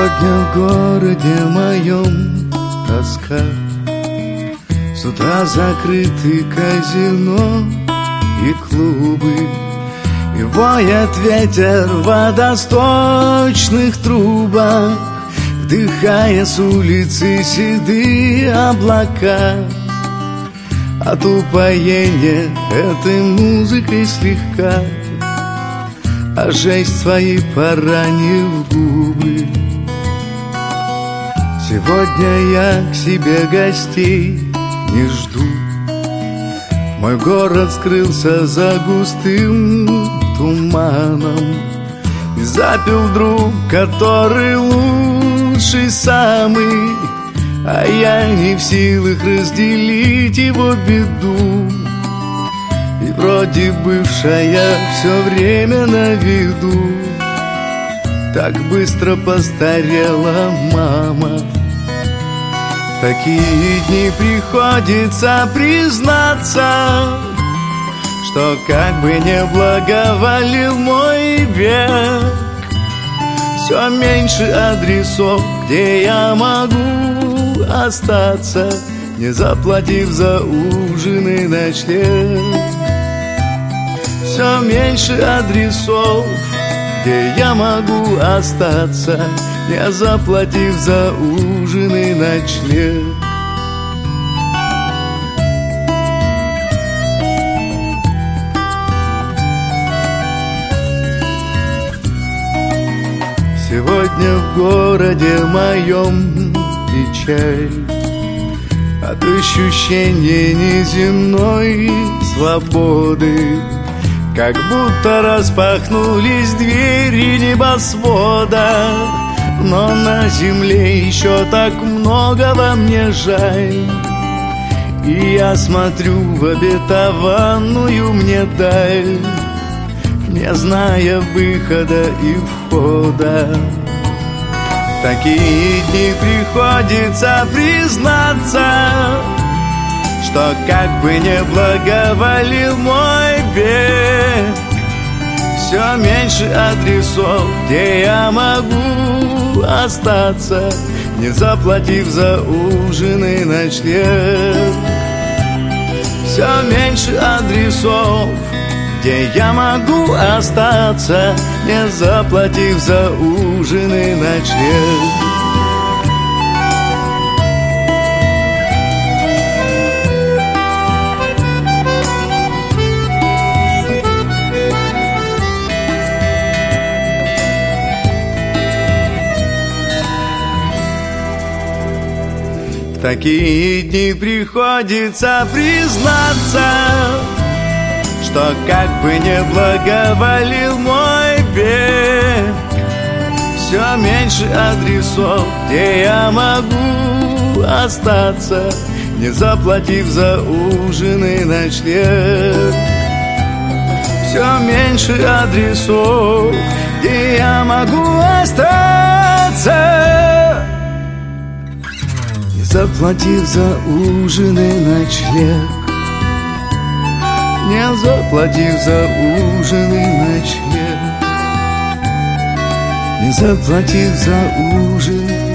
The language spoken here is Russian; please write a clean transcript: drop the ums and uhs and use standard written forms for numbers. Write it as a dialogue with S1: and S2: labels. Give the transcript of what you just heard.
S1: Сегодня в городе моем тоска. С утра закрыты казино и клубы, и воет ветер в водосточных трубах, вдыхая с улицы седые облака. От упоения этой музыкой слегка, а жесть свои поранив губы. Сегодня я к себе гостей не жду. Мой город скрылся за густым туманом, и запил друг, который лучший самый, а я не в силах разделить его беду. И вроде бывшая все время на виду, так быстро постарела мама. В такие дни приходится признаться, что как бы не благоволил мой век, все меньше адресов, где я могу остаться, не заплатив за ужин и ночлег. Все меньше адресов, где я могу остаться, не заплатив за ужин и ночлег. Сегодня в городе моем печаль от ощущения неземной свободы, как будто распахнулись двери небосвода. Но на земле еще так многого мне жаль, и я смотрю в обетованную мне даль, не зная выхода и входа. В такие дни приходится признаться, что как бы не благоволил мой век, все меньше адресов, где я могу остаться, не заплатив за ужин и ночлег. Все меньше адресов, где я могу остаться, не заплатив за ужин и ночлег. В такие дни приходится признаться, что как бы не благоволил мой век, все меньше адресов, где я могу остаться, не заплатив за ужин и ночлег. Все меньше адресов, где я могу остаться, не заплатив за ужин и ночлег. Не заплатив за ужин и ночлег, не заплатив за ужин